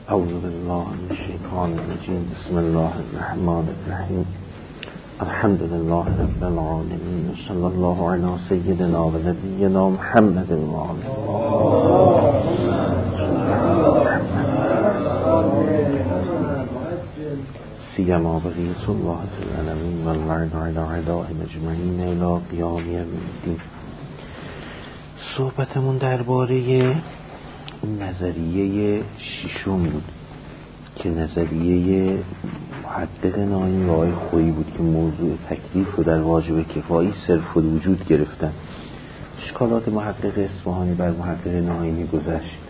اعوذ بالله من الشیطان الرجیم. بسم الله الرحمن الرحیم. الحمد لله رب العالمین و صلی الله علی سیدنا و نبینا محمد و آله سیما بقیت الله العالمین و الورد علی عدائم اجمعین الی قیام یوم الدین. صحبتمون درباره نظریه ششم بود که نظریه محقق نایم و آقای خویی بود که موضوع تکلیف رو در واجب کفایی صرف الوجود گرفتن. اشکالات محقق اصفهانی بر محقق نایمی گذشت.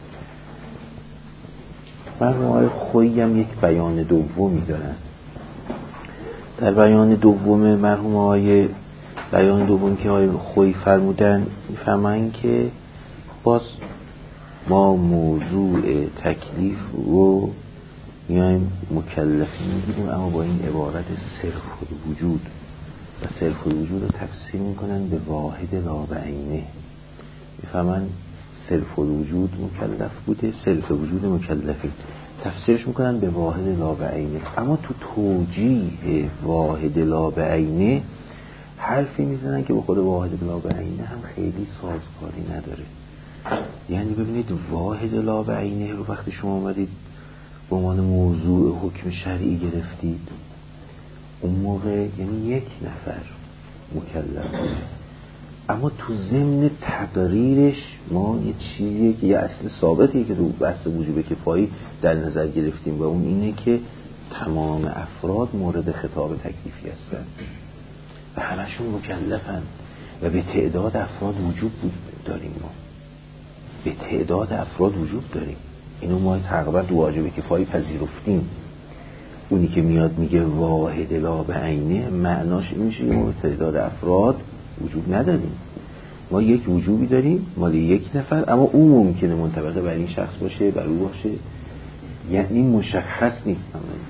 مرحوم آقای خویی هم یک بیان دومی دارن. در بیان دوم مرحوم آقای بیان دوم که آقای خویی فرمودن میفهمن که باز ما موضوع تکلیف رو میایم مکلفی میگیریم، اما با این عبارت صرف الوجود و صرف الوجود رو تفسیر میکنن به واحد لا بعینه. میفهمن صرف الوجود مکلف بوده، صرف وجود مکلفی تفسیرش میکنن به واحد لا بعینه، اما تو توجیه واحد لا بعینه حرفی میزنن که به خود واحد لا بعینه هم خیلی سازگاری نداره. یعنی ببینید واحد لا بعینه رو وقتی شما اومدید به عنوان موضوع حکم شرعی گرفتید، اون موقع یعنی یک نفر مکلف بود، اما تو ضمن تقریرش ما یه چیزیه که یه اصل ثابتیه که تو بحث وجوب کفایی در نظر گرفتیم و اون اینه که تمام افراد مورد خطاب تکلیفی هستن و همشون مکلفن و به تعداد افراد وجوب داریم. ما به تعداد افراد وجوب داریم، اینو ما تقریبا تو واجب کفایی پذیرفتیم. اونی که میاد میگه واحد لا بعینه معناش این میشه ما به تعداد افراد وجوب نداریم، ما یک وجوبی داریم مال یک نفر، اما اون ممکنه منطبق بر این شخص باشه، بر او باشه، یعنی مشخص نیست.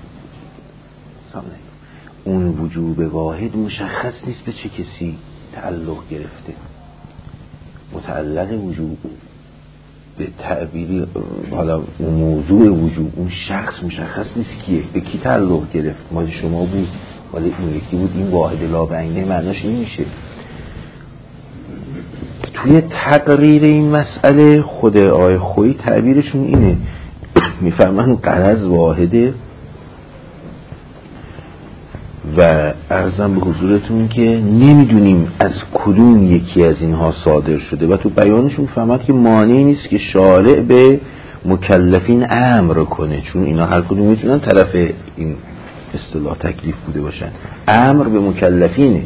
اون وجوب واحد مشخص نیست به چه کسی تعلق گرفته. متعلق وجوب به تعبیری حالا موضوع وجوب اون شخص مشخص نیست کیه، به کی تعلق گرفت، مال شما بود، مال اون یکی بود. این واحد لا بعینه معناش این میشه. توی تقریر این مسئله خود آقای خویی تعبیرشون اینه، میفرمان غرض واحده و عرضم به حضورتون که نمیدونیم از کدوم یکی از اینها صادر شده و تو بیانشون فهمد که مانعی نیست که شارع به مکلفین امر کنه، چون اینا هر کدوم میتونن طرف این اصطلاح تکلیف بوده باشن. امر به مکلفینه،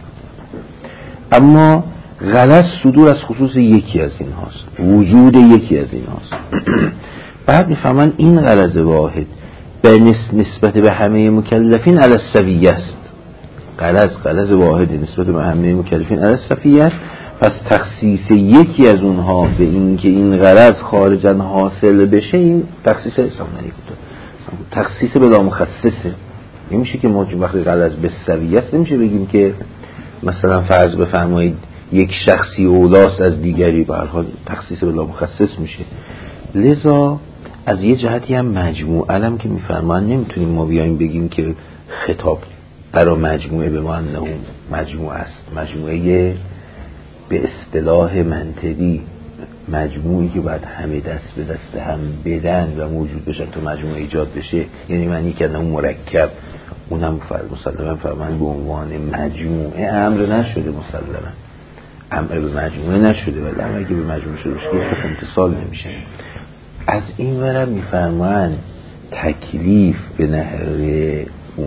اما غلط صدور از خصوص یکی از این هاست، وجود یکی از این هاست. بعد میفهمن این غرض واحد به نسبت به همه مکلفین علی السویه است. غرض واحد نسبت به همه مکلفین علی السویه است. پس تخصیص یکی از اونها به این که این غرض خارجاً حاصل بشه، این تخصیص بلا مخصصه. نمیشه که ما وقتی غرض به سویه است نمیشه بگیم که مثلا فرض بفرمایید یک شخصی اولاست از دیگری، به هر حال تخصیص بلا مخصص میشه. لذا از یه جهتی هم مجموع علم که میفرمان نمیتونیم ما بیایم بگیم که خطاب برای مجموعه به ما انه مجموعه است. مجموعه به اصطلاح منطقی مجموعی که باید همه دست به دست هم بدن و موجود بشن تا مجموعه ایجاد بشه، یعنی معنی که اون مرکب اونم مسلما فرمان به عنوان مجموعه امر نشده، مسلما امر به مجموعه نشده، ولی امر که به مجموعه شده باشه که امتصال نمیشه. از این ورم میفرمان تکلیف به نحوه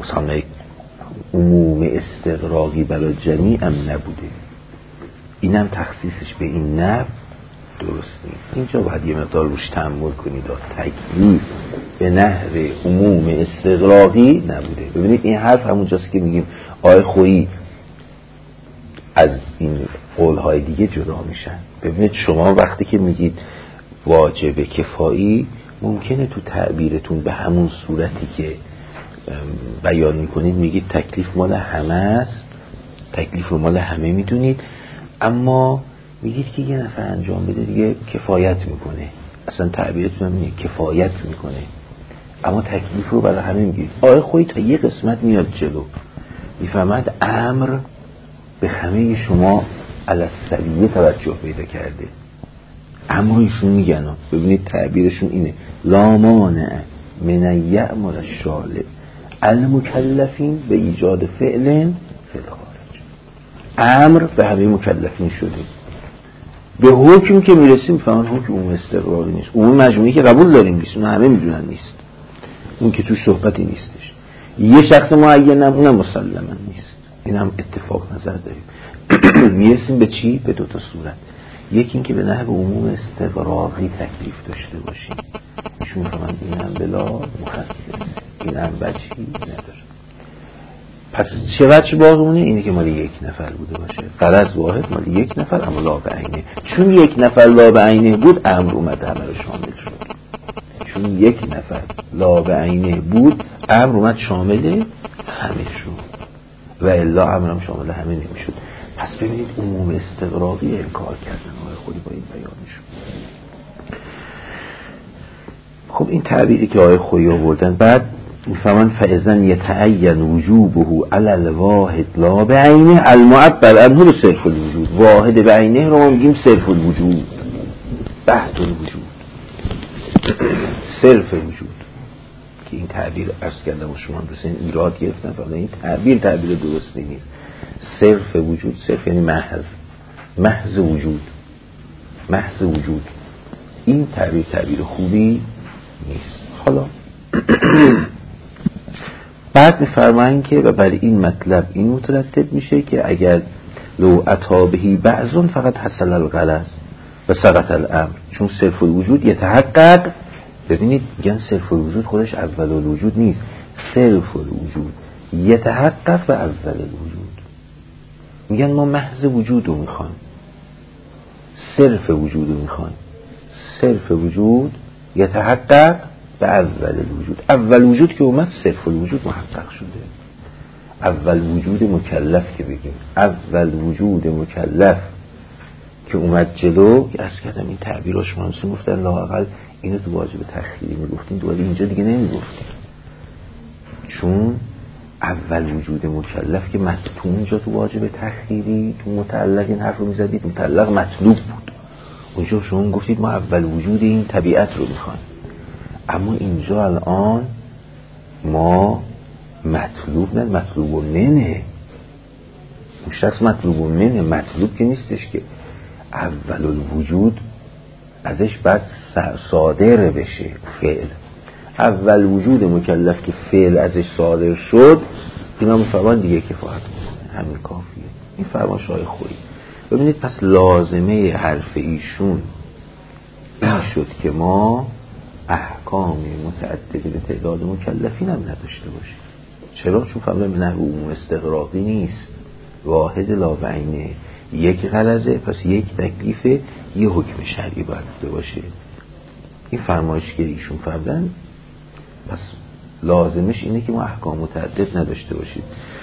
عموم استغراقی برای جمیع هم نبوده. اینم تخصیصش به این نحو درست نیست. اینجا باید یه مقدار روش تأمل کنید. تکلیف به نحوه عموم استغراقی نبوده. ببینید این حرف همونجاست که میگیم آقای خویی از این قولهای دیگه جدا میشن. ببینید شما وقتی که میگید واجب کفایی ممکنه تو تعبیرتون به همون صورتی که بیان میکنید میگید تکلیف مال همه است، تکلیف رو مال همه میدونید، اما میگید که یه نفر انجام بده دیگه کفایت میکنه. اصلا تعبیرتون هم کفایت میکنه. اما تکلیف رو برای همه میگید. آقای خویی تا یه قسمت میاد جلو، میفهمد امر به همه شما علی‌السویه توجه پیدا کرده. امر ایشون میگن، ببینید تعبیرشون اینه: لا مانع من یأمر الشارع المکلفین به ایجاد فعل فی الخارج. امر به همه مکلفین شده. به حکم که میرسیم میفهمن حکم عموم استقراقی نیست. عموم مجموعی که قبول داریم نیست، اون همه میدونن نیست، اون که توش صحبتی نیستش. یه شخص معین هم اونم مسلما نیست، این هم اتفاق نظر داریم. میرسیم به چی؟ به دو تا صورت. یکی این که به نحو عموم استقراقی تکلیف داشته باشیم، ایشون میفهمن اینم بلا مخصص، اینم وجهی نداره. پس چه وجه باقی مونه؟ اینه که مال یک نفر بوده باشه، غرض واحد مال یک نفر اما لا به عینه. چون یک نفر لا به عینه بود امر اومد همه رو شامل شد. چون یک نفر لا به عینه بود امر اومد شامل همه شد، و الا امرم شامل همه نمیشد. پس ببینید عموم استقراقی انکار کردن آقای خودی با این بیانشون. خب این تعبیری که آقای خویی آوردن، بعد میفهمن فاذن یتعین وجوبه علی الواحد لا بعینه المعبر عنه به صرف الوجود. واحد بعینه رو ما میگیم صرف الوجود، بحت الوجود، صرف وجود. که این تعبیر عرض کردم و شما دوستان ایراد گرفتن، فقط این تعبیر درستی نیست. صرف وجود، صرف یعنی محض وجود، محض وجود. این تعبیر خوبی نیست. حالا بعد می‌فرمایند که و بر این مطلب این مترتب میشه که اگر لو اتابهی بعضون فقط حصل الغلظ و سقط الامر. چون صرف الوجود یتحقق. ببینید میگن صرف الوجود خودش اول الوجود نیست، صرف الوجود یتحقق و اول الوجود. میگن ما محض وجود رو میخوایم، صرف وجود رو میخوایم. صرف وجود یتحقق به اول الوجود. اول وجود که اومد صرف الوجود محقق شده. اول وجود مکلف که بگیم، اول وجود مکلف که اومد جلو. که عرض کردم این تعبیر شما همسون گفتن لااقل اینو تو واجب تخیری میگفتین، دوباره اینجا دیگه نمیگفتین. چون اول وجود مکلف که تو اونجا تو واجب تخیری تو متعلق این حرف رو میزدید، متعلق مطلوب بود. اونجا شما گفتید ما اول وجود این طبیعت رو میخوایم، اما اینجا الان ما مطلوب نه، مطلوب و منه. اون شخص مطلوب و منه، مطلوب که نیستش که اول الوجود ازش بعد صادر بشه فعل. اول وجود مکلف که فعل ازش صادر شد، اینا فرمان دیگه کفایت میکنه، همین کافیه. این فرمان شای خویی. ببینید پس لازمه حرف ایشون این شد که ما احکام متعددی به تعداد مکلفین هم نداشته باشیم. چرا؟ چون فرمان به نحو عموم استغراقی نیست، واحد لا بعینه، یک غلظه، پس یک تکلیف، یه حکم شرعی باید بوده باشه. این فرمایش که ایشون فرمودن پس لازمش اینه که ما احکام متعدد نداشته باشیم.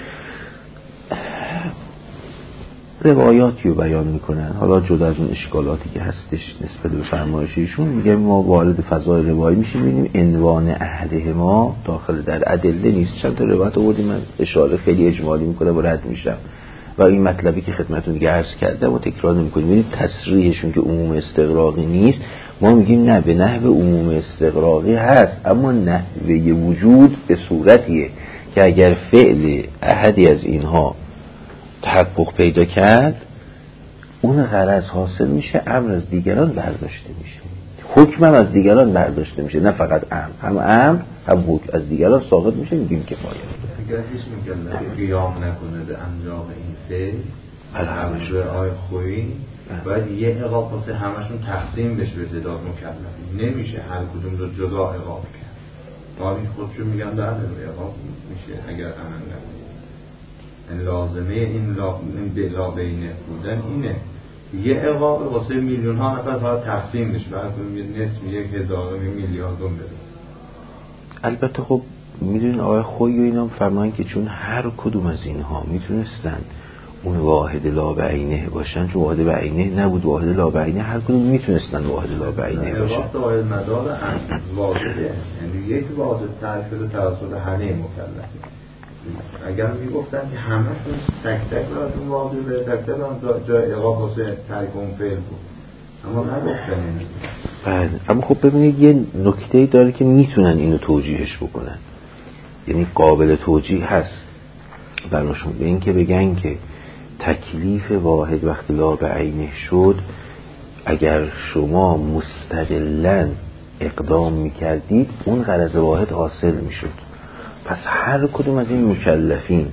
روایاتی رو بیان میکنن، حالا جدا از اون اشکالاتی که هستش نسبت به فرمایش ایشون، میگه ما وارد فضای روایی میشیم ببینیم عنوان احده ما داخل در ادله نیست. چند تا روایت آوردیم، من اشاره خیلی اجمالی میکنم و رد میشم و این مطلبی که خدمتتون دیگه عرض کردم و تکرار نمی‌کنیم. ببینید تصریحشون که عموم استغراقی نیست، ما میگیم نه، به نحو عموم استغراقی هست، اما نحوه وجود به صورتیه که اگر فعل احدی از اینها تحقق پیدا کرد، اون غرض حاصل میشه، امر از دیگران برداشته میشه، حکم هم از دیگران برداشته میشه، نه فقط امر، هم حکم از دیگران ساقط میشه، میگیم کفایت. اگر هیچ مکلفی قیام نکنه به انجام این فعل، به آقای خویی باید یه عقاب واسه همشون تقسیم بشه به تعداد مکلفین. نمیشه هر کدوم رو جدا عقاب کرد. قاضی خودشون میگن در عقاب میشه اگر عمل نکنه. لازمه این لا بینه بودن اینه، یه عقاب واسه میلیون ها نفر باید تقسیم بشه، بعد یه نصف، یک هزارم، میلیاردم برسه. البته خب میدونین آقای خویی و اینا فرماین که چون هر کدوم از اینها میتونستن اون واحد لا بعینه باشن، چون واحد بعینه نبود، واحد لا بعینه هر کدوم میتونستن واحد لا بعینه باشن. واحد مدار واحده، یعنی یک واجب ترک شده توسط همه مکلفین. اگر میگفتن که همه‌شون تک تک براشون واجبه، تک تک جای عقاب واسه ترک اون فعل بود، اما نگفتن اینو. بله، اما خب ببینید یه نکته‌ای داره که میتونن اینو توجیهش بکنن، یعنی قابل توجیه هست براشون، به این که بگن که تکلیف واحد وقتی لا به عینه شد، اگر شما مستقلاً اقدام میکردید اون غرض واحد حاصل میشد. پس هر کدوم از این مکلفین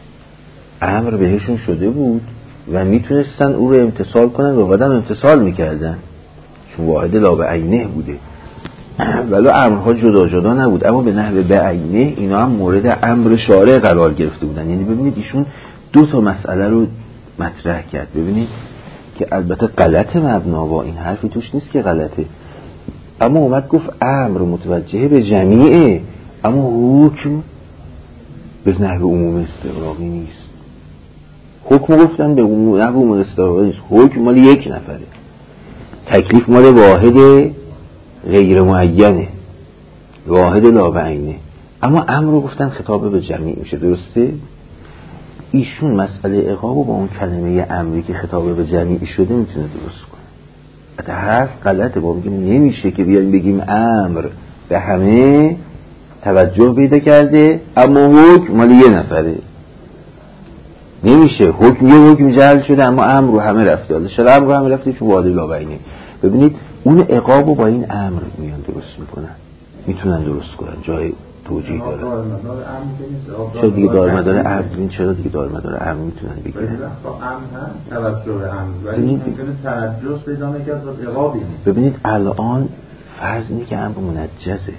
امر بهشون شده بود و میتونستن او رو امتثال کنن و بعدم امتثال میکردن، چون واحد لا به عینه بوده. ولو امرها جدا جدا نبود، اما به نحو به عینه اینا هم مورد امر شارع قرار گرفته بودن. یعنی ببینید ایشون دو تا مسئله رو مطرح کرد. ببینید که البته غلط مبنا با این حرفی توش نیست که غلطه، اما اومد گفت امر متوجه به جمیعه، اما حکم به نحو عموم استغراقی نیست. حکم گفتن به نحو عموم استغراقی نیست، حکم مال یک نفره، تکلیف مال واحد غیر معینه، واحد لا به عینه، اما امر رو گفتن خطاب به جمیع میشه. درسته؟ ایشون مسئله عقاب با اون کلمه امری که خطاب به جمیع شده میتونه درست کنه. حتی حرف غلطه، با میگیم نمیشه که بیایم بگیم امر به همه توجه پیدا کرده اما حکم مال یه نفره. نمیشه، حکم یه حکم جعل شده اما امر رو همه رفته. حالا چرا امر رو همه رفته؟ چون واحد لا به عینه. ببینید اون عقاب رو با این امر میان درست میکنن، میتونن درست کنن، جای توجیه داره. چرا دیگه دارمدار امر؟ چرا دیگه دارمدار امر میتونن بگیرن؟ امر هست توجه به امر، ولی ممکنه تنجس پیدا نکنه از عقابی. ببینید الان فرض اینه که امر منجزه،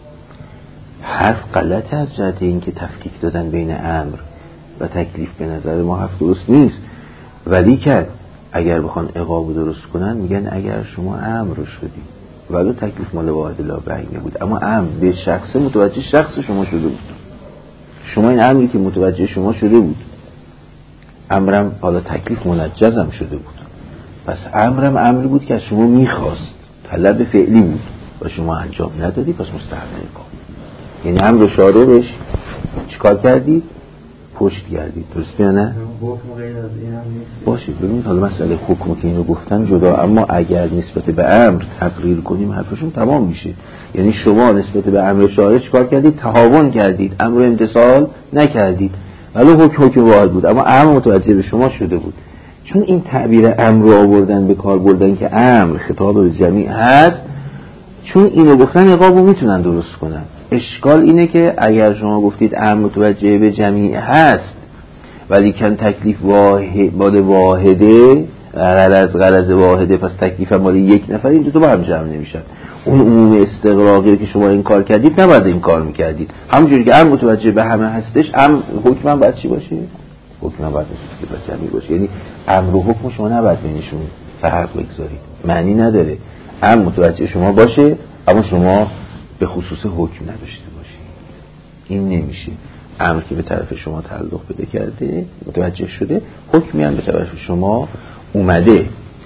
حرف غلطه از جهت این که تفکیک دادن بین امر و تکلیف به نظر ما حرف درست نیست، ولی که اگر بخوان عقاب درست کنن میگن اگر شما امر شدی ولو تکلیف مال واحد لا به عینه بود، اما امر به شخص متوجه شخص شما شده بود، شما این امری که متوجه شما شده بود، امرم حالا تکلیف منجزم شده بود، پس امرم امری بود که از شما میخواست، طلب فعلی بود و شما انجام ندادی، پس مستحق عقاب. یعنی امر شارع بهش چیکار کردی؟ پشت گردید. درسته یا نه؟ حکم غیر از این هم نیست. باشه، ببینید حالا مسئله حکم که اینو گفتن جدا، اما اگر نسبت به امر تقریر کنیم حرفشون تمام میشه. یعنی شما نسبت به امر شارع چیکار کردید؟ تهاون کردید، امر امتثال نکردید، ولی حکم واحد بود اما امر متوجه به شما شده بود. چون این تعبیر امر رو آوردن به کار بردن که امر خطاب به جمیع هست، چون اینو گفتن عقابو میتونن درست کنن. اشکال اینه که اگر شما گفتید امر متوجه به جمیع هست ولی کن تکلیف مال واحده، غرض واحده، پس تکلیف مال یک نفر، این دو تا با هم جمع نمیشن. اون عموم استغراقی که شما این کار کردید نباید این کار میکردید. همونجوری که امر متوجه به همه هستش، حکم هم باید چی باشه؟ حکم هم باید به جمیع باشه. یعنی امر و حکم شما نباید بینشون فرق بگذارید، معنی نداره امر متوجه شما باشه اما شما به خصوص حکم نداشته باشید، این نمیشه. امر که به طرف شما تعلق پیدا کرده، متوجه شده، حکمی هم به طرف شما اومده،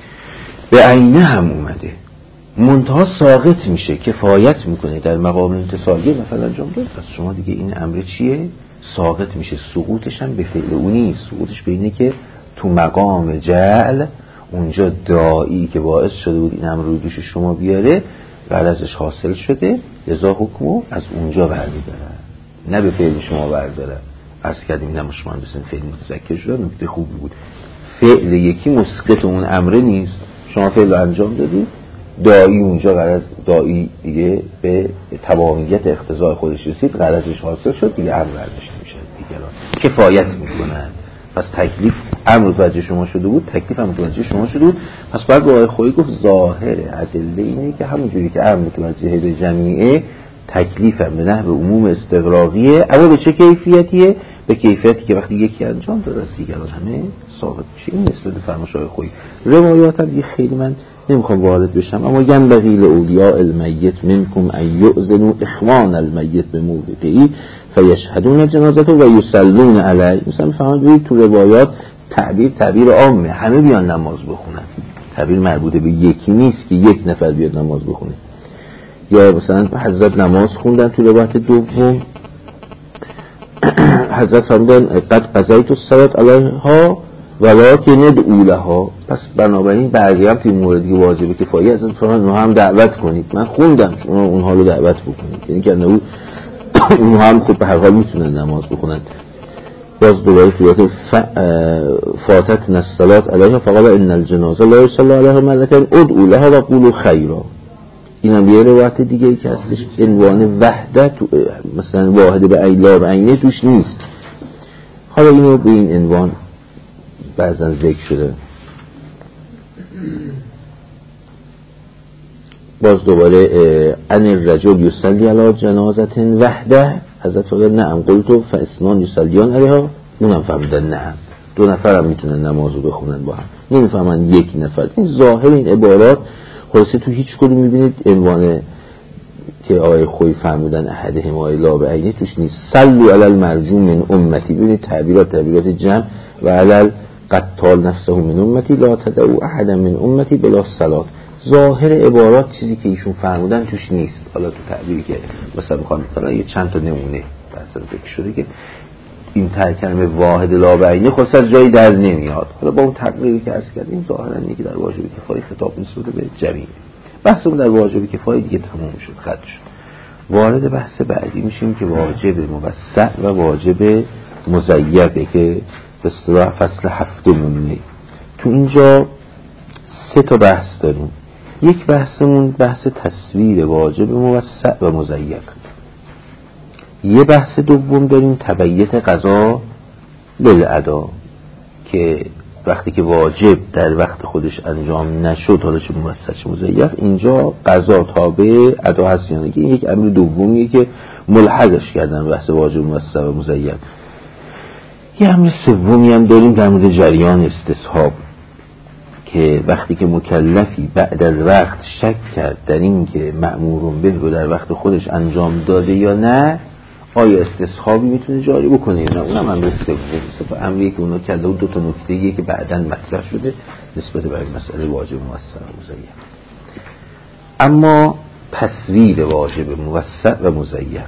به عینه هم اومده، منتها ساقط میشه، کفایت میکنه در مقام امتصالیه مثلا انجام داد، پس شما دیگه این امر چیه؟ ساقط میشه. سقوطش هم به فعل اون نیست، سقوطش به اینه که تو مقام جعل اونجا داعی که باعث شده بود این امر رو دوش شما بیاره غرضش حاصل شده، لذا حکمو از اونجا برمیدارن، نه به فعل شما بردارن. عرض کردیم این هم شما بسن فعل متذکر شده، نکته خوبی بود. فعل یکی مسقط اون امره نیست، شما فعل رو انجام دادید، داعی اونجا غرض داعی دیگه به تمامیت اقتضای خودش رسید، غرضش حاصل شد، دیگه امر برداشته میشه، دیگران کفایت میکنن. پس تکلیف امر متوجه شما شده بود، تکلیف هم متوجه شما شده بود، پس باید با آقای خویی گفت ظاهر ادله اینه که همونجوری که امر متوجه به جمیعه، تکلیف هم به نحو عموم استغراقیه، اما به چه کیفیتیه؟ به کیفیتی که وقتی یکی انجام داد از دیگران همه ثابت میشه. این نسبت فرمایش آقای خویی. روایات هم دیگه خیلی من نمیخوام وارد بشم، اما ینبغی لاولیاء المیت منکم ان یؤذنوا اخوان المیت بموضعه فیشهدون جنازته و یصلون علیه. مثلا فهمید تو روایات تعبیر عامه، همه بیان نماز بخونن، تعبیر مربوط به یکی نیست که یک نفر بیاد نماز بخونه. یا مثلا حضرت نماز خوندن تو روایت دوم، حضرت فرمودن قد قضیت الصلاة علیها ولکن ادعوا لها. پس بنابراین بقیه هم توی موردی واجب کفایی از اونها هم دعوت کنید. من خوندم شما اونها رو دعوت بکنید، یعنی که اونها هم خب به هر حال میتونن نماز بخونن. باز دوباره توی فاتت الصلاة علیها فقال ان الجنازه لا یصلی علیها ملکان ادعوا لها و قولوا خیرا. این هم یه روایت دیگه ای که هستش عنوان وحدت مثلا واحد به لا به عینه توش نیست. حالا اینو به این عنوان بعضا ذکر شده. باز دوباره ان الرجل یصلی علی جنازه وحده، حضرت فرمود نعم قلت فاثنان یصلیان علیها. اونم فرمودن نعم، دو نفر هم میتونن نماز رو بخونن با هم، نمیفهمن یک نفر. این ظاهر این عبارات خلاصه تو هیچ کدوم میبینید عنوان که آقای خویی فرمودن احدهم لا به عینه توش نیست. صلوا علی المرجوم من امتی، ببینید تعبیرات جمع و علی قتال نفسه من امتی لا تدعوا احد من امتی بلا صلات. ظاهر عبارات چیزی که ایشون فرمودن توش نیست. حالا تو تعبیری که مثلا میخوام یه چند تا نمونه مثلا ذکر شده که این کلمه واحد لا به عینه خلاص از جایی در نمیاد. حالا با اون تقریری که عرض کردیم ظاهرا اینه که در واجب کفایه خطاب نسبت به جمعی. بحثمون در واجب کفایه دیگه تموم شد، ختم شد. وارد بحث بعدی میشیم که واجب موسع و واجب مضیقه که به اصطلاح فصل 7 میمونه. تو اینجا 3 تا بحث داریم. یک بحثمون بحث تصویر واجب موسع و مضیق. یه بحث دوم داریم تبعیت قضا للادا، که وقتی که واجب در وقت خودش انجام نشد، حالا چه موسع چه مضیق، اینجا قضا تابع ادا هست یا نه. این یک امر دومیه که ملحقش کردن بحث واجب موسع و مضیق. یه امر سومی هم داریم در مورد جریان استصحاب، که وقتی که مکلفی بعد از وقت شک کرد در این که مأمور به رو در وقت خودش انجام داده یا نه، آیا استصحابی میتونه جاری بکنه یا نه. اونم امر سوم، امری که اونا کرده و 2 تا نکته‌ایه که بعداً مطرح شده نسبت به مسئله واجب موسع و مضیق. اما تصویر واجب موسع و مضیق،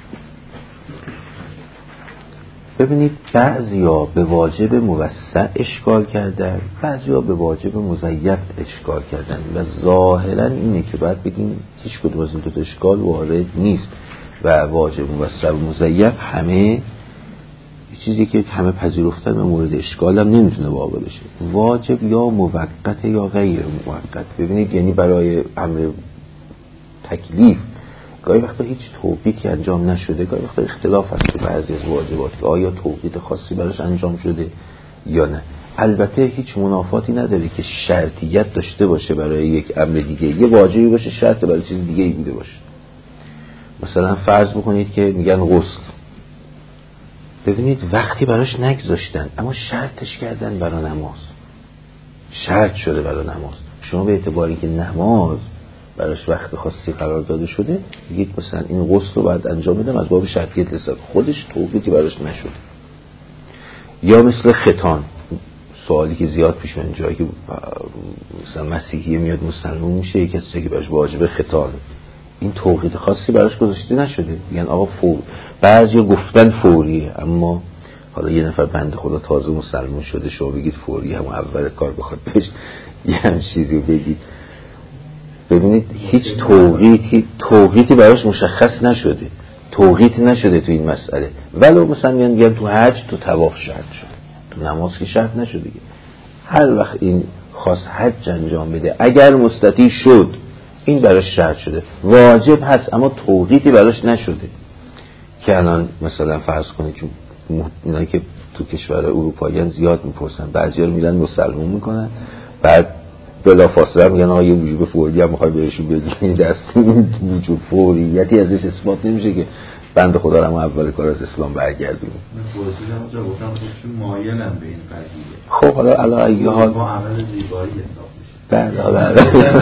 ببینید بعضیا به واجب موسع اشکال کردن، بعضیا به واجب مضیق اشکال کردن و ظاهرا اینه که باید بگیم هیچ کدوم از این 2 تا اشکال وارد نیست و واجب موسع و مضیق همه چیزی که همه پذیرفتن و مورد اشکال هم نمیتونه واقع بشه. واجب یا موقت یا غیر موقت. ببینید یعنی برای امر تکلیف گاهی وقتا هیچ توقیتی انجام نشده، گاهی وقتا اختلاف هست تو بعضی از واجبات که آیا توقیت خاصی براش انجام شده یا نه. البته هیچ منافاتی نداره که شرطیت داشته باشه برای یک امر دیگه، یه واجبی باشه شرط برای چیز دیگه ای بوده باشه. مثلا فرض بکنید که میگن غسل، ببینید وقتی براش نگذاشتن اما شرطش کردن برای نماز، شرط شده برای نماز. شما به اعتباری که نماز براش وقت خاصی قرار داده شده میگید مثلا این غسل رو باید انجام بدم از باب شرطیت حساب، خودش توقیتی براش نشده. یا مثل ختان، سوالی که زیاد پیش میاد جایی که مثلا مسیحی میاد مسلمان میشه، یک کسی که براش واجب ختان، این توقیت خاصی براش گذاشته نشده، میگن آقا فور. بعضیا گفتن فوریه، اما حالا یه نفر بنده خدا تازه مسلمان شده شما بگید فوریه، همون اول کار بخواد بهش یه هم چیزی رو بگید. ببینید هیچ توقیتی براش مشخص نشده، توقیت نشده تو این مسئله. ولو مثلا میگن تو حج تو طواف شرط شده، تو نماز که شرط نشده. هر وقت این خواست حج انجام بده اگر مستطیع شد این براش شرط شده، واجب هست اما توقیتی براش نشده. که الان مثلا فرض کنید که اینا که تو کشور اروپایی زیاد میپرسن، بعضیا رو میرن مسلمان میکنن بعد بلا فاصله میگن آقا یه وجوب فوری هم میخوای بهشون بگی، دست این وجوب فوریتی ازش اثبات نمیشه که بنده خدا رو اول کار از اسلام برگردونیم. من گفتم خودشون مایلن به این قضیه. خب حالا علی حال با عمل زیبایی حساب میشه. بله حالا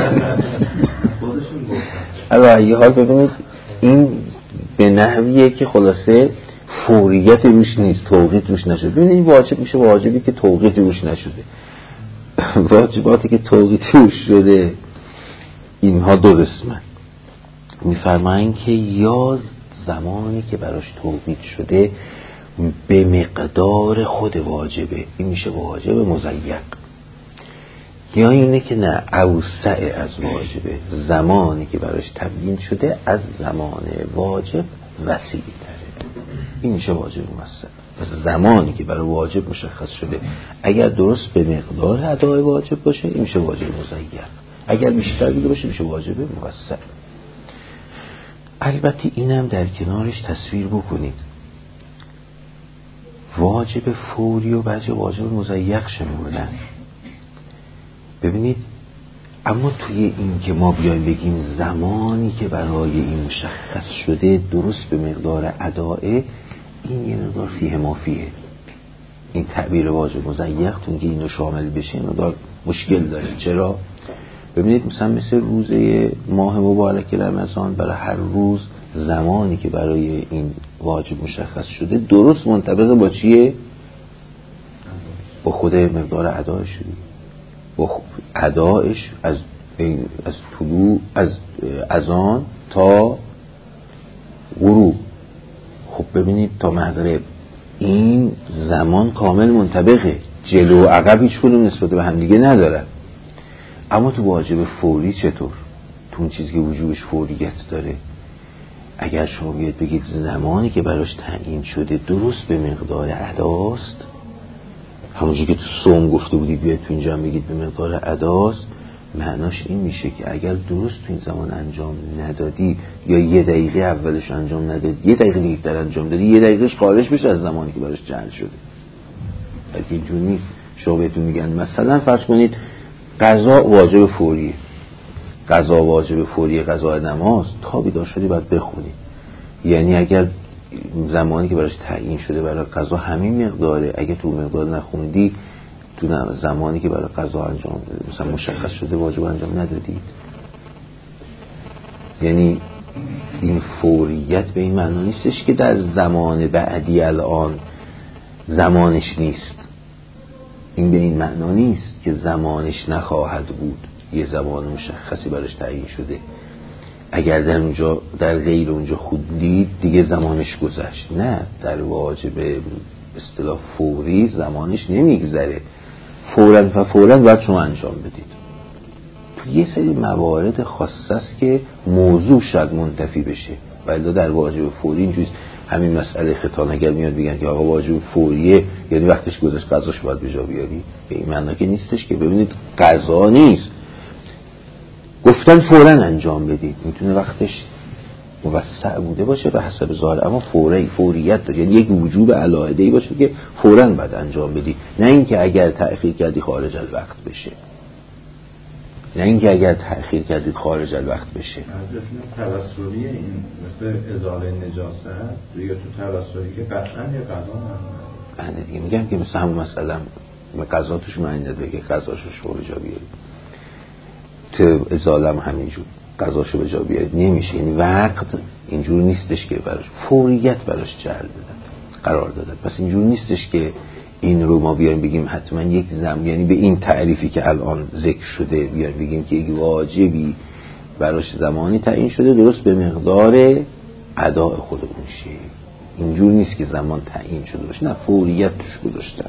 خودشون گفتن. علی حال ببینید این به نحویه که خلاصه فوریت روش نیست، توقیت روش نشده. ببینید این واجب میشه واجبی که توقیت روش نشده. واجباتی که توقیت روش شده اینها 2 قسمن. میفرمایند که یا زمانی که براش توقیت شده به مقدار خود واجبه، این میشه واجب مضیق، یا اینه که نه اوسع از واجبه، زمانی که براش تبیین شده از زمان واجب وسیع تره، این میشه واجب موسع. پس زمانی که برای واجب مشخص شده اگر درست به مقدار ادای واجب باشه این میشه واجب مضیق، اگر بیشتر بوده باشه میشه واجب موسع. البته اینم در کنارش تصویر بکنید واجب فوری و بعضی واجب مضیق شمردن. ببینید اما توی این که ما بیایم بگیم زمانی که برای این مشخص شده درست به مقدار ادائه، این یه مقدار فیه ما فیه. این تعبیر واجب مضیق تون که اینو شامل بشه مقدار مشکل داره. چرا؟ ببینید مثل روزه ماه مبارک رمضان، برای هر روز زمانی که برای این واجب مشخص شده درست منطبق با چیه؟ با خود مقدار ادایش شده، با ادایش از طلوع از اذان تا غروب. خب ببینید تا مغرب این زمان کامل منطبقه، جلو و عقب هیچ کدوم نسبت به هم دیگه نداره. اما تو واجب فوری چطور؟ تو اون چیزی که وجوبش فوریت داره، اگر شما بیاید بگید زمانی که براش تعیین شده درست به مقدار اداست، همونجوری که تو صوم گفته بودید بیاید تو اینجا هم بگید به مقدار اداست، معناش این میشه که اگر درست تو این زمان انجام ندادی یا یه دقیقه اولش انجام ندادی، یه دقیقه دیگه در انجام دادی، یه دقیقهش خارج بشه از زمانی که براش جعل شده. بلکه اینجور نیست. شما بهتون میگن مثلا فرض کنید قضا واجب فوریه، قضا واجب فوریه، قضا نماز تا بیدار شدی باید بخونی. یعنی اگر زمانی که براش تعیین شده برای قضا همین مقداره، اگه تو مقدار نخوندی تو زمانی که برای قضا انجام مثلا مشخص شده واجب انجام ندادید. یعنی این فوریت به این معنی نیستش که در زمان بعدی الان زمانش نیست، این به این معنا نیست که زمانش نخواهد بود، یه زمان مشخصی براش تعیین شده، اگر در اونجا در غیر اونجا خوندید دیگه زمانش گذشت. نه، در واجب اصطلاح فوری زمانش نمیگذره، فوراً باید شما انجام بدید. تو یه سری موارد خاصه است که موضوع شاید منتفی بشه، ولی در واجب فوری اینجوریست. همین مسئله ختان اگر میاد بگن که آقا واجب فوریه یعنی وقتش گذشت قضاش باید به جا بیاری، به این معنی که نیستش که. ببینید قضا نیست، گفتن فوراً انجام بدید، میتونه وقتش موسع بوده باشه به حسب ظاهر، اما فوریت داره، یعنی یک وجوب علاهده‌ای باشه که فوراً باید انجام بدی، نه اینکه اگر تأخیر کردی خارج الوقت بشه. خارج الوقت بشه. توسلی این مثل ازاله نجاست یا تو توسلی که قطعاً یا قضا هم دیگه میگم که مثل همون مثلا قضا توش معنی نداره که قضاشو به جا بیاری، تو ازاله هم همینجور قضاشو به جا بیارید نمیشه. این وقت اینجور نیستش که براش فوریت براش جعل دادن قرار دادن. پس اینجور نیستش که این رو ما بیاریم بگیم حتما یک یعنی به این تعریفی که الان ذکر شده بیاریم بگیم که یک واجبی براش زمانی تعیین شده درست به مقدار اداء خود اون شه. اینجور نیست که زمان تعیین شده باشه، نه، فوریت توش گذاشتن.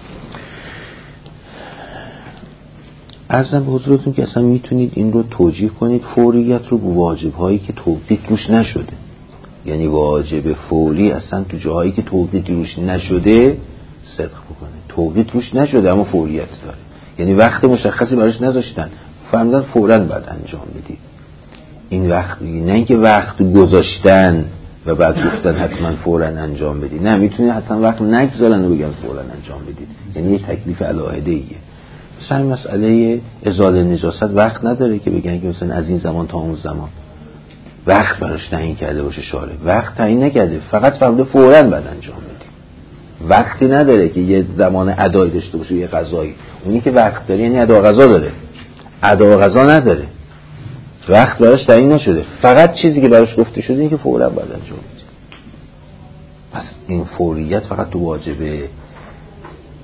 عرضم به حضورتون که اصلا میتونید این رو توجیه کنید فوریت رو با واجب هایی که توقیت روش نشده. یعنی واجب فوری اصلا تو جاهایی که توقیت روش نشده صدق بکنه، توقیت روش نشده اما فوریت داره، یعنی وقت مشخصی براش نذاشتن، فرمودن فوراً باید انجام بدی. این وقت نه اینکه وقت گذاشتن و بعد گفتن حتما فوراً انجام بدی، نه، میتونی حتما وقت نگذارن و بگن فوراً انجام بدید، یعنی یه تکلیف علاهده‌ایه. مثلا مسئله ازاله نجاست وقت نداره که بگن که مثلا از این زمان تا اون زمان وقت براش تعیین کرده باشه شارع، وقت تعیین نکرده، فقط فرموده فوراً باید انجام بدی. وقتی نداره که یه زمان ادای داشته باشه یه قضایی، اونی که وقت داره یعنی ادا قضا داره، ادا قضا نداره، وقت براش تعیین نشده، فقط چیزی که براش گفته شده اینه که فوراً باید انجام بدی. پس این فوریت فقط تو واجب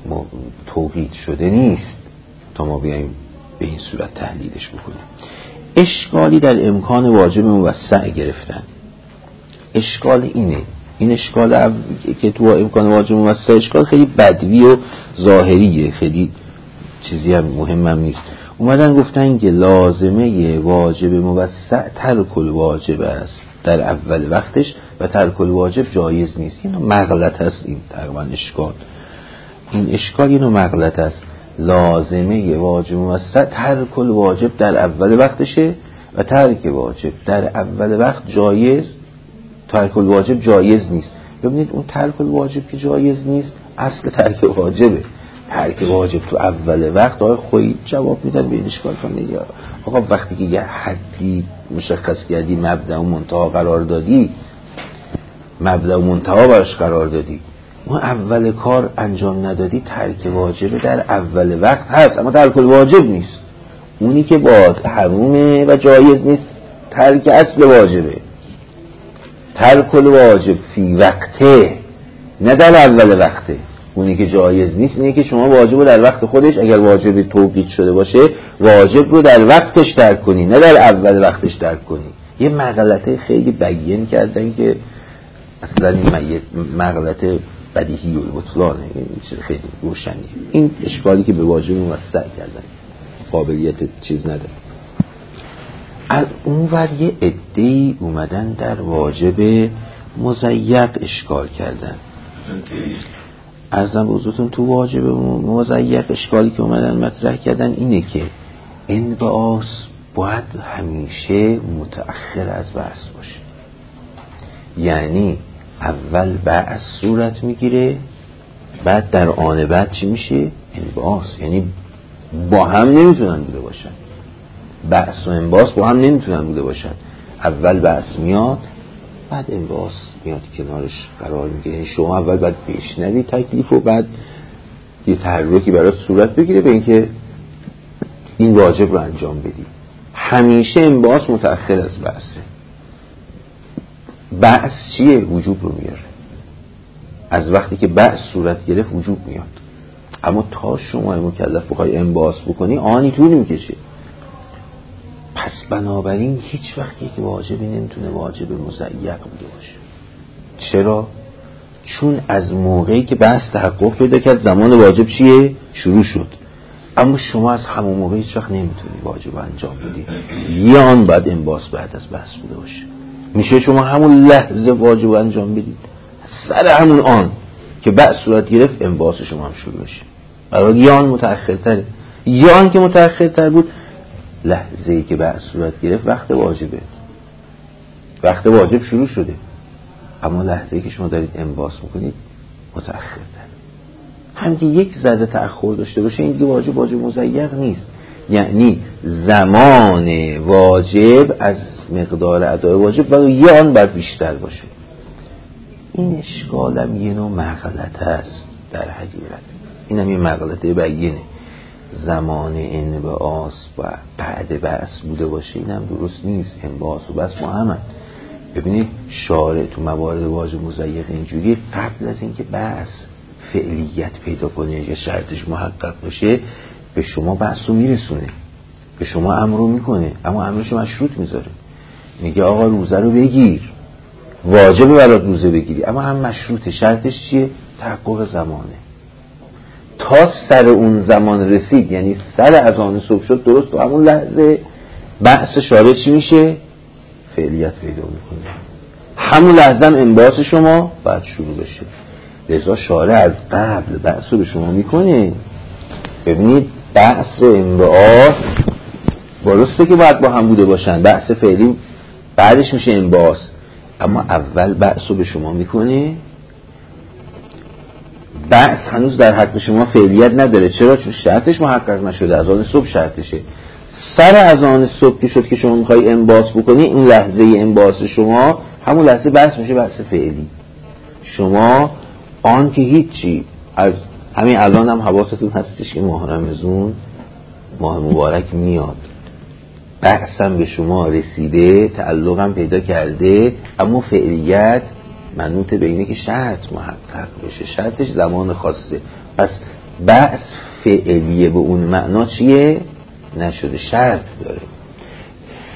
توقیت شده نیست تا ما بیایم به این صورت تحلیلش بکنیم. اشکالی در امکان واجب موسع گرفتن. اشکال اینه، این اشکال که تو امکان واجب موسع، اشکال خیلی بدوی و ظاهریه، خیلی چیزی هم مهم هم نیست. اومدن گفتن که لازمه واجب موسع ترک الواجب است در اول وقتش و ترک الواجب جایز نیست. اینو مغلط است. این تقریبا اشکال، این اشکال اینو مغلط است. لازمه واجب موسع ترک الواجب در اول وقتشه و ترک واجب در اول وقت جایز، ترک الواجب جایز نیست. ببینید اون ترک الواجب که جایز نیست اصل ترک واجبه. ترک واجب تو اول وقت آقای خویی جواب میدن به این اشکال کنه. آقا وقتی که یه حدی مشخص کردی، مبدأ و منتها قرار دادی، مبدأ و منتها براش قرار دادی، اون اول کار انجام ندادی، ترک واجب در اول وقت هست اما ترک الواجب نیست. اونی که با حرومه و جایز نیست ترک اصل واجبه. ترک الواجب فی وقته، نه در اول وقته. اونی که جایز نیست اینه که شما واجب رو در وقت خودش، اگر واجب توقیت شده باشه، واجب رو در وقتش ترک کنی، نه در اول وقتش ترک کنی. یه مغلطه خیلی بیان کردن که اصلا این مغلطه بدیهی و بطلانه، خیلی روشنی. این اشکالی که به واجب موسع کردن قابلیت چیز نداره. از اونور یه عده‌ای اومدن در واجب مضیق اشکال کردن. عرضم به حضورتون تو واجب مضیق اشکالی که اومدن مطرح کردن اینه که انبعاث باید همیشه متأخر از بعث باشه. یعنی اول بعث صورت میگیره، بعد در آن بعد چی میشه؟ انبعاث. یعنی با هم نمیتونن بوده باشن. بعث و انبعاث با هم نمیتونن بوده باشن. اول بعث میاد، بعد انبعاث میاد کنارش قرار میگیره. یعنی شما اول باید بشنوی تکلیف و بعد یه تحرکی برات صورت بگیره به اینکه این واجب رو انجام بدی. همیشه انبعاث متأخر از بعثه. بعث چیه؟ وجوب رو میاره. از وقتی که بعث صورت گرفت وجوب میاد. اما تا شما مکلف بخوای انبعاث بکنی آنی طول میکشه. پس بنابراین هیچ وقت یک واجبی نمیتونه واجب مضیق بوده باشه. چرا؟ چون از موقعی که بحث تحقق پیدا کرد زمان واجب چیه؟ شروع شد. اما شما از همون موقع هیچ وقت نمیتونی واجب انجام بدی. یه آن بعد انبعاث بعد از بحث بوده باشه. میشه شما همون لحظه واجب انجام بدید، سر همون آن که بعث صورت گرفت انبعاث شما هم شروع بشه. برای یه آن متأخرتره. یه آن که متأخرتر بود، لحظه‌ای که بعث صورت گرفت وقت واجبه، وقت واجب شروع شده. اما لحظه‌ای که شما دارید انبعاث میکنید متأخرتر. هم که یک ذره تأخر داشته باشه این دیگه واجب مضیق نیست. یعنی زمان واجب از مقدار ادای واجب برای یه آن باید بیشتر باشه. این اشکالم یه نوع مغلطه است در حقیقت. اینم یه مغلطه بیانه. زمان انبعاث و بعد بعث بوده باشه اینم درست نیست. انبعاث و بعث محمد. ببینید شارع تو موارد واجب مضیق اینجوری قبل از اینکه بعث فعلیت پیدا کنه یا شرطش محقق باشه به شما بعث رو میرسونه، به شما امر رو میکنه، اما امرش مشروط میذاره. میگه آقا روزه رو بگیر، واجبه برات روزه بگیری، اما هم مشروطه. شرطش چیه؟ تحقق زمانه. تا سر اون زمان رسید، یعنی سر اذان صبح شد، درست تو همون لحظه بعث شارع چی میشه؟ فعلیت پیدا میکنه. همون لحظه انبعاث شما باید شروع بشه. لذا شارع از قبل بعث رو به شما میکنه. ببینید بعث و انبعاث درسته که باید با هم بوده باشن. بعث فعلی بعدش میشه انبعاث، اما اول بعث رو به شما میکنه. بعث هنوز در حق شما فعلیت نداره. چرا؟ چون شرطش محقق نشده. اذان صبح شرطشه. سر اذان صبح که شد که شما میخوای انبعاث بکنی، این لحظه انبعاث شما همون لحظه بعث میشه بعث فعلی. شما آن که هیچی، از همین الان هم حواستون هستش که ماه رمضان ماه مبارک میاد، بعثم به شما رسیده، تعلقم پیدا کرده، اما فعلیت منوط به اینه که شرط محقق بشه. شرطش زمان خاصه. پس بعث فعلیه به اون معنا چیه؟ نشده، شرط داره.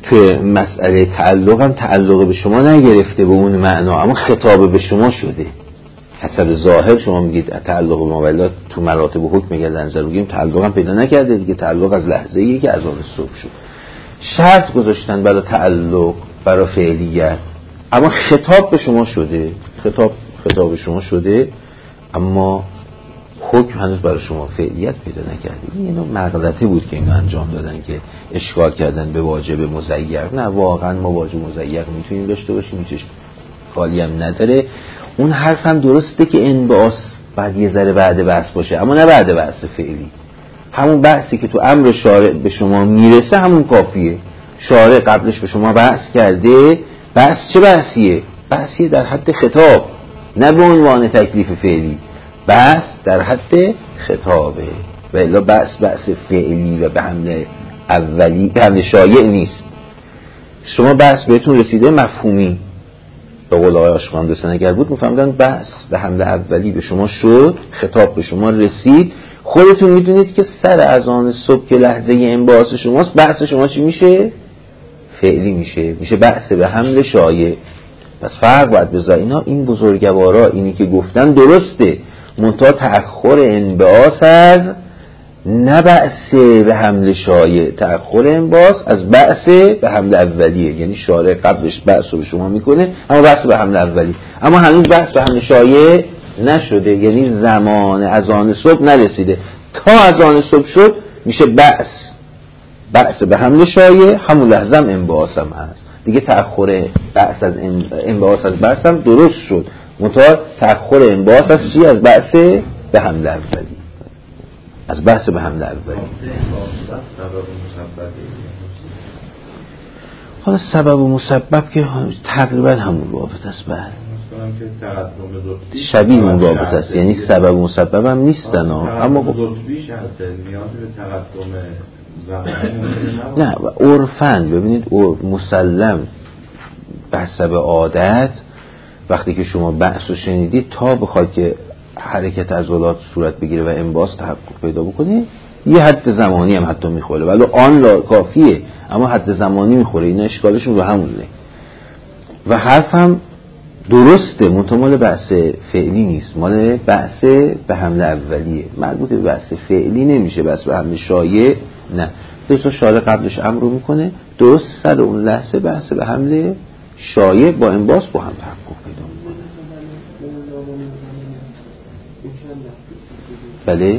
توی مسئله تعلق هم تعلق به شما نگرفته به اون معنا، اما خطاب به شما شده. حسب ظاهر شما میگید تعلق به مولات تو مراتب حکم اگر نظر بگیم تعلق هم پیدا نکرده دیگه، تعلق از لحظه‌ای که از آن صبح شد. شرط گذاشتن برای تعلق، برای فعلیت، اما خطاب به شما شده، خطاب به شما شده، اما حکم هنوز برای شما فعلیت پیدا نکرده. این نوع مغلطه بود که اینو انجام دادن که اشکال کردن به واجب مزیر. نه واقعا ما واجب مزیر میتونیم داشته باشیم، هیچ خالی هم نداره. اون حرف هم درسته که انبعاث بعد یه ذره بعد بحث باشه، اما نه بعد بحث فعلی. همون بحثی که تو امر شارع به شما میرسه همون کافیه. شارع قبلش به شما بحث کرده، بحث چه بحثیه؟ بحثیه در حد خطاب، نه به عنوان تکلیف فعلی. بحث در حد خطابه و الا بحث فعلی و به حمل اولی، به حمل شایع نیست. شما بحث بهتون رسیده مفهومی، به قول آقای عاشقان دوستان اگر بود میفهمدن بحث به حمل اولی به شما شد، خطاب به شما رسید، خودتون میدونید که سر اذان صبح که لحظه انبعاث شماست، بحث شما چی میشه؟ فعلی میشه بحث به حمل شایع. پس فرق باید بذار اینا. این بزرگوارا اینی که گفتن درسته، منتها تأخر انبعاث از نه بحث به حمل شایع، تأخر انبعاث از بحث به حمل اولیه. یعنی شارع قبلش بحث رو به شما میکنه اما بحث به حمل اولی، اما هنوز بحث به حمل شایع نشده، یعنی زمان اذان صبح نرسیده. تا اذان صبح شد میشه بحث به حمل شایع، همون لحظه هم انبعاث هم هست دیگه. تأخر بحث از انبعاث از بحث هم درست شد، منتها تأخر انبعاث از چی؟ از بحث به حمل اولی، از بحث به حمل اولی. حالا سبب و مسبب که تقریبا همون رابط است، شبیه اون رابط است، یعنی سبب و مسبب هم نیستن اما لطفیش هست، نیاز به تقدم زمانی نه. عرفاً ببینید مسلم به حسب عادت وقتی که شما بحث رو شنیدید تا بخواید که حرکت عضلات صورت بگیره و انبعاث تحقق پیدا بکنه یه حد زمانی هم حتی میخوره، ولی آن کافیه، اما حد زمانی میخوره. اینا اشکالشون رو همونه و حرفم درسته، منتها مال بحث فعلی نیست، مال بحث به حمل اولیه، مربوط به بحث فعلی نمیشه، بحث به حمل شایع نه. درسته شارع قبلش امر رو میکنه، درست سر اون لحظه بحث به حمل شایع با انبعاث با هم تحقق پیدا میکنه. بله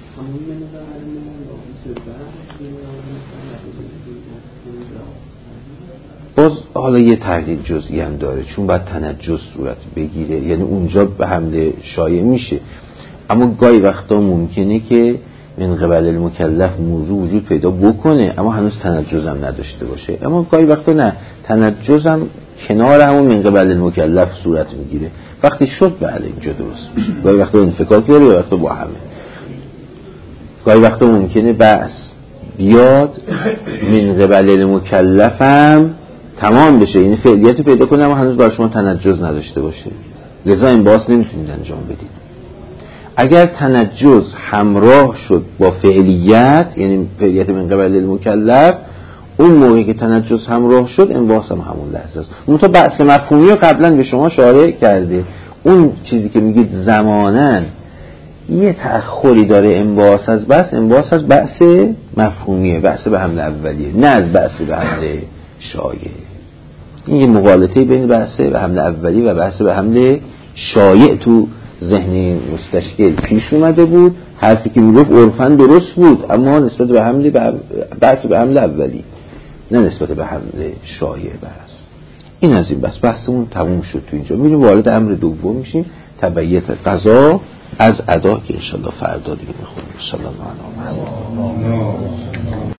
باز حالا یه تحلیل جزئی هم داره، چون باید تنجس صورت بگیره، یعنی اونجا به حمل شایع میشه، اما گاهی وقتا ممکنه که من قبل المکلف موضوع وجود پیدا بکنه اما هنوز تنجس هم نداشته باشه، اما گاهی وقتا نه، تنجس هم کنار همون من قبل المکلف صورت میگیره، وقتی شد بله اینجا درست میشه. گاهی وقتا انفکاک داره، گاهی وقتا با همه، گاهی وقتا ممکنه بحث بیاد من قبل المکلف هم تمام بشه، یعنی فعلیت پیدا کنه اما هنوز برای شما تنجس نداشته باشه، لذا انبعاث نمیتونید انجام بدید. اگر تنجس همراه شد با فعلیت، یعنی فعلیت من قبل المکلف، اون موقعی که تنجس همراه شد انبعاث هم همون لحظه است. اون تا بحث مفهومی رو قبلا به شما شارع کرده، اون چیزی که میگید زمانن یه تأخری داره انبعاث از بحث، انبعاث از بحث مفهومیه، بحث به حمل اولیه، نه از بحث به حمل شایع. این یه مغالطه بین بحث به حمل اولی و بحث به حمل شایع تو ذهن مستشکل پیش اومده بود. حرفی که میگفت عرفاً درست بود، اما نسبت به حمل بحث به حمل اولی، نه نسبت به حمل شایع بحث. این از این بحثمون تموم شد. تو اینجا میریم وارد امر دوم میشیم، تبعیت قضا از ادا که انشالله فردا دیگه میخونیم. ان شاء الله.